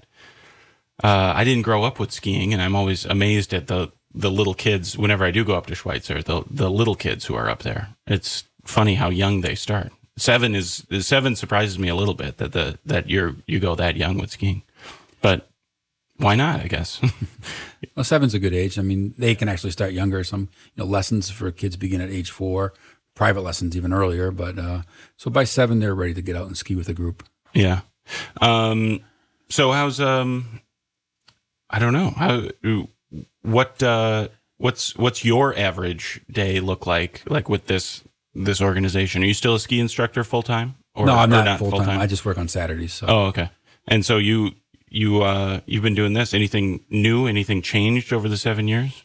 Uh, I didn't grow up with skiing, and I'm always amazed at the the little kids. Whenever I do go up to Schweitzer, the the little kids who are up there. It's funny how young they start. Seven is seven surprises me a little bit that the that you're you go that young with skiing, but why not? I guess. Well, seven's a good age. I mean, they can actually start younger. Some, you know, lessons for kids begin at age four, private lessons even earlier. But uh, so by seven, they're ready to get out and ski with a group. Yeah. Um. So how's um. I don't know how. What uh what's what's your average day look like? Like with this this organization, are you still a ski instructor full time? No, I'm not, full time. I just work on Saturdays. So. Oh, okay. And so you you uh, you've been doing this. Anything new? Anything changed over the seven years?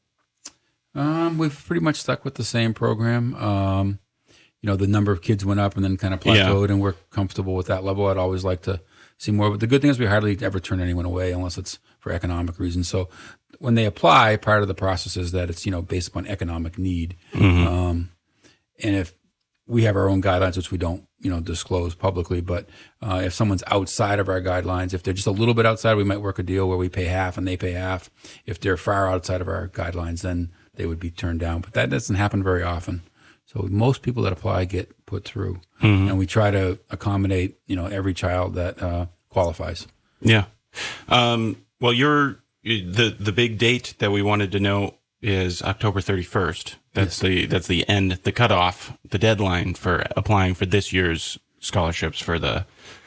Um, we've pretty much stuck with the same program. Um, you know, the number of kids went up and then kind of plateaued, yeah. and we're comfortable with that level. I'd always like to see more. But the good thing is we hardly ever turn anyone away unless it's for economic reasons. So when they apply, part of the process is that it's, you know, based upon economic need. Mm-hmm. Um, and if we have our own guidelines, which we don't, you know, disclose publicly, but uh, if someone's outside of our guidelines, if they're just a little bit outside, we might work a deal where we pay half and they pay half. If they're far outside of our guidelines, then they would be turned down. But that doesn't happen very often. So most people that apply get put through, mm-hmm. and we try to accommodate, you know, every child that uh, qualifies. Yeah. Um, well, you're the the big date that we wanted to know is October thirty-first. That's yes. the that's the end, the cutoff, the deadline for applying for this year's scholarships for the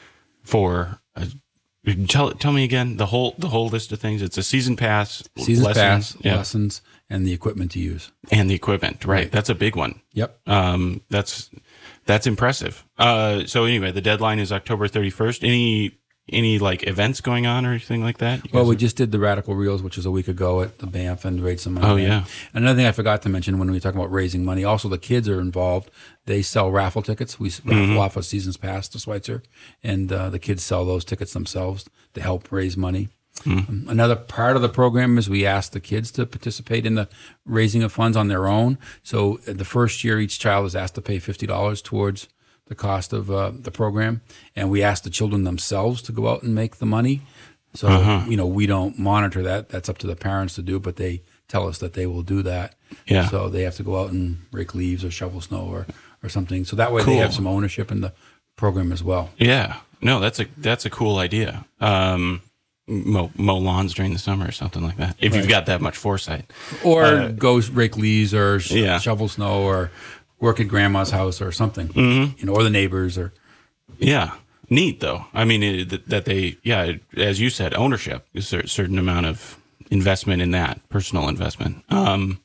for. Uh, tell tell me again the whole the whole list of things. It's a season pass, season lessons, pass, yeah. lessons, and the equipment to use. And the equipment, right? right. That's a big one. Yep. Um, that's that's impressive. Uh, so anyway, the deadline is October thirty-first. Any any like events going on or anything like that? Well, we are... just did the Radical Reels, which was a week ago at the Banff, and raised some money. Oh yeah. Another thing I forgot to mention when we talk about raising money, also the kids are involved. They sell raffle tickets. We raffle mm-hmm. off a season's pass to Schweitzer, and uh, the kids sell those tickets themselves to help raise money. Mm-hmm. Um, another part of the program is we ask the kids to participate in the raising of funds on their own. So uh, the first year, each child is asked to pay fifty dollars towards the cost of uh, the program, and we ask the children themselves to go out and make the money. So, uh-huh. you know, we don't monitor that. That's up to the parents to do, but they tell us that they will do that. Yeah. So they have to go out and rake leaves or shovel snow or, or something. So that way cool. they have some ownership in the program as well. Yeah. No, that's a that's a cool idea. Um, mow, mow lawns during the summer or something like that, if right. you've got that much foresight. Or uh, go rake leaves or sh- yeah. shovel snow or work at grandma's house or something, mm-hmm. you know, or the neighbors or. Yeah. Neat though. I mean, it, that they, yeah, as you said, ownership is a certain amount of investment in that, personal investment. Um,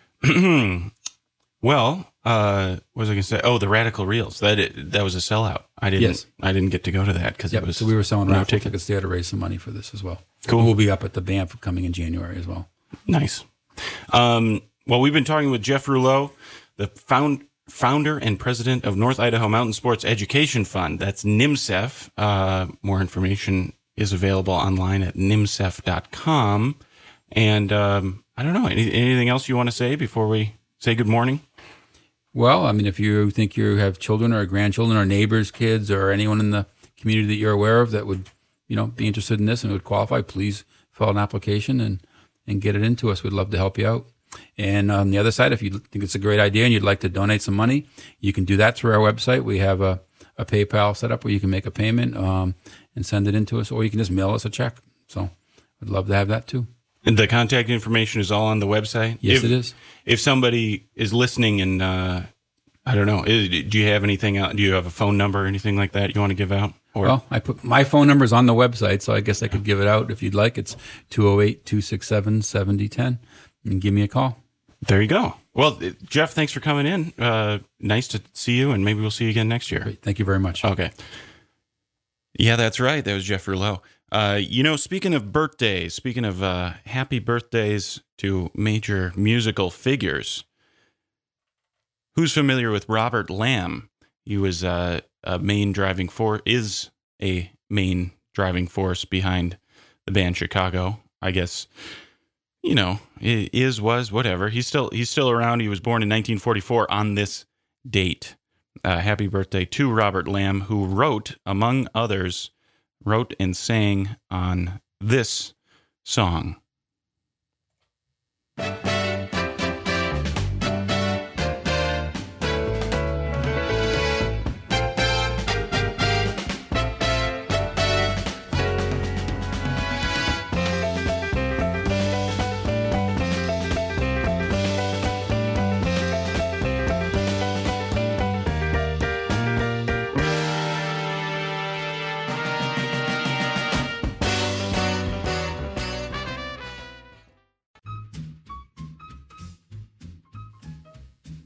well, uh, what was I going to say? Oh, the Radical Reels. That that was a sellout. I didn't. Yes. I didn't get to go to that because yep. it was. So we were selling no raffle ticket. tickets there to raise some money for this as well. Cool. We'll be up at the Banff coming in January as well. Nice. Um, well, we've been talking with Jeff Rouleau, the found. founder and president of North Idaho Mountain Sports Education Fund. That's NIMSEF. Uh, more information is available online at nimsef dot com. And um, I don't know, any, anything else you want to say before we say good morning? Well, I mean, if you think you have children or grandchildren or neighbors, kids, or anyone in the community that you're aware of that would, you know, be interested in this and would qualify, please fill out an application and, and get it into us. We'd love to help you out. And on the other side, if you think it's a great idea and you'd like to donate some money, you can do that through our website. We have a, a PayPal set up where you can make a payment um, and send it in to us, or you can just mail us a check. So I'd love to have that too. And the contact information is all on the website? Yes, if, it is. If somebody is listening and, uh, I don't know, do you have anything out? Do you have a phone number or anything like that you want to give out? Or? Well, I put my phone number is on the website, so I guess I could give it out if you'd like. It's two oh eight, two six seven, seven oh one oh. And give me a call. There you go. Well, Jeff, thanks for coming in. Uh, nice to see you, and maybe we'll see you again next year. Great. Thank you very much. Okay. Yeah, that's right. That was Jeff Rouleau. Uh, you know, speaking of birthdays, speaking of uh, happy birthdays to major musical figures, who's familiar with Robert Lamb? He was uh, a main driving force, is a main driving force behind the band Chicago, I guess. You know, is, was, whatever. He's still he's still around. He was born in nineteen forty-four on this date. Uh, happy birthday to Robert Lamb, who wrote, among others, wrote and sang on this song.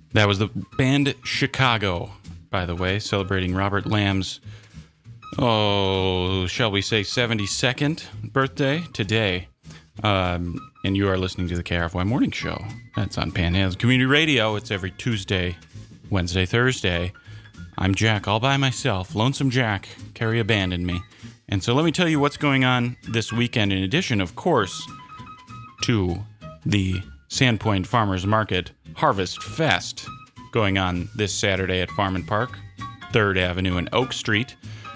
That was the band Chicago, by the way, celebrating Robert Lamb's, oh, shall we say seventy-second birthday today. Um, and you are listening to the K R F Y Morning Show. That's on Panhandle Community Radio. It's every Tuesday, Wednesday, Thursday. I'm Jack all by myself. Lonesome Jack. Carrie abandoned me. And so let me tell you what's going on this weekend, in addition, of course, to the Sandpoint Farmers Market Harvest Fest going on this Saturday at Farm and Park, third Avenue and Oak Street.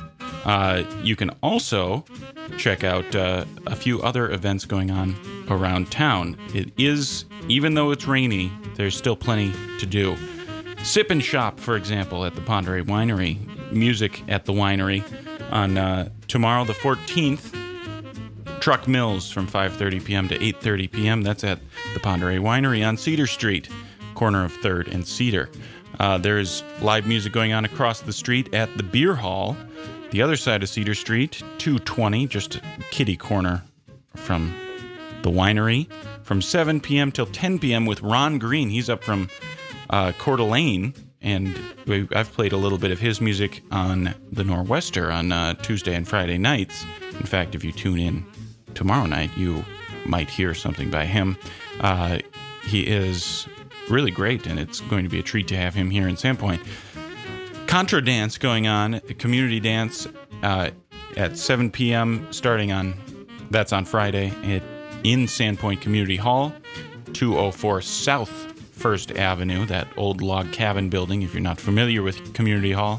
Uh, you can also check out uh, a few other events going on around town. It is, even though it's rainy, there's still plenty to do. Sip and Shop, for example, at the Ponderay Winery. Music at the winery on uh, tomorrow the fourteenth. Truck Mills from five thirty p.m. to eight thirty p.m. That's at the Ponderay Winery on Cedar Street, corner of third and Cedar. Uh, there's live music going on across the street at the Beer Hall, the other side of Cedar Street, two twenty, just kitty corner from the winery, from seven p.m. till ten p.m. with Ron Green. He's up from uh, Coeur d'Alene, and we, I've played a little bit of his music on the Nor'Wester on uh, Tuesday and Friday nights. In fact, if you tune in tomorrow night, you might hear something by him. Uh, he is really great, and it's going to be a treat to have him here in Sandpoint. Contra Dance going on, community dance uh, at seven p.m. starting on, that's on Friday, at, in Sandpoint Community Hall, two oh four South First Avenue, that old log cabin building, if you're not familiar with Community Hall.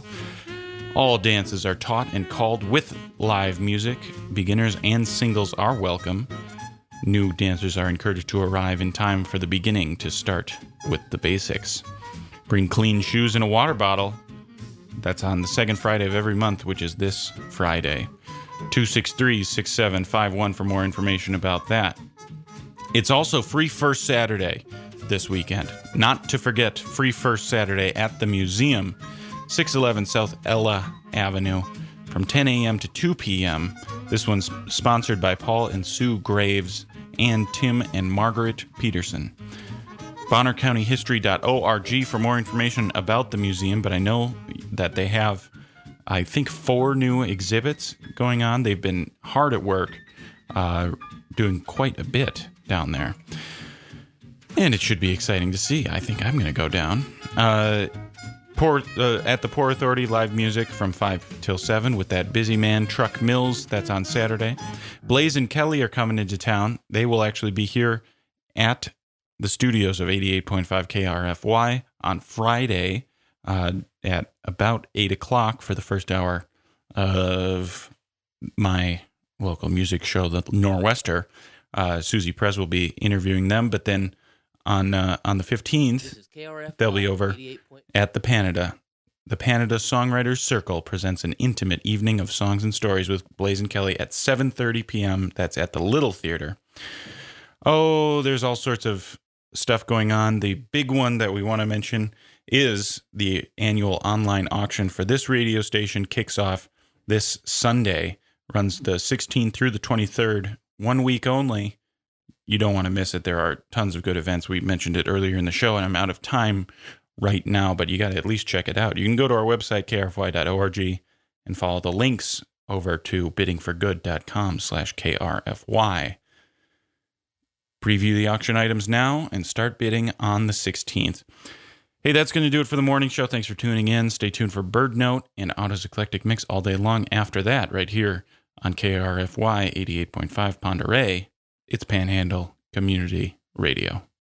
All dances are taught and called with live music. Beginners and singles are welcome. New dancers are encouraged to arrive in time for the beginning to start with the basics. Bring clean shoes and a water bottle. That's on the second Friday of every month, which is this Friday. two six three, six seven five one for more information about that. It's also Free First Saturday this weekend. Not to forget, Free First Saturday at the museum, six eleven South Ella Avenue, from ten a.m. to two p.m. This one's sponsored by Paul and Sue Graves and Tim and Margaret Peterson. Bonner County History dot org for more information about the museum, but I know that they have, I think, four new exhibits going on. They've been hard at work, uh, doing quite a bit down there. And it should be exciting to see. I think I'm going to go down. Uh, Port, uh, at the Port Authority, live music from five till seven with that busy man, Truck Mills. That's on Saturday. Blaze and Kelly are coming into town. They will actually be here at the studios of eighty-eight point five K R F Y on Friday uh, at about eight o'clock for the first hour of my local music show, the Nor'Wester. Uh, Susie Prez will be interviewing them, but then on uh, on the fifteenth, they'll be over at the Panada. The Panada Songwriters Circle presents an intimate evening of songs and stories with Blaze and Kelly at seven thirty p.m. That's at the Little Theater. Oh, there's all sorts of stuff going on. The big one that we want to mention is the annual online auction for this radio station. Kicks off this Sunday, runs the sixteenth through the twenty-third, one week only. You don't want to miss it. There are tons of good events. We mentioned it earlier in the show, and I'm out of time right now, but you got to at least check it out. You can go to our website, K R F Y dot org, and follow the links over to bidding for good dot com slash K R F Y. Preview the auction items now and start bidding on the sixteenth. Hey, that's going to do it for the morning show. Thanks for tuning in. Stay tuned for Bird Note and Otto's Eclectic Mix all day long after that, right here on K R F Y eighty-eight point five Ponderay. It's Panhandle Community Radio.